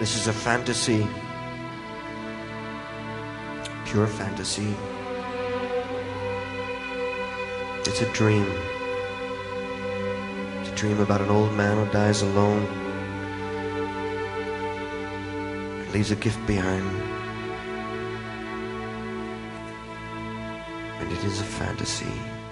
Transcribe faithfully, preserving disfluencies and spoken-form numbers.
This is a fantasy, pure fantasy. It's a dream. It's a dream about an old man who dies alone and leaves a gift behind. And it is a fantasy.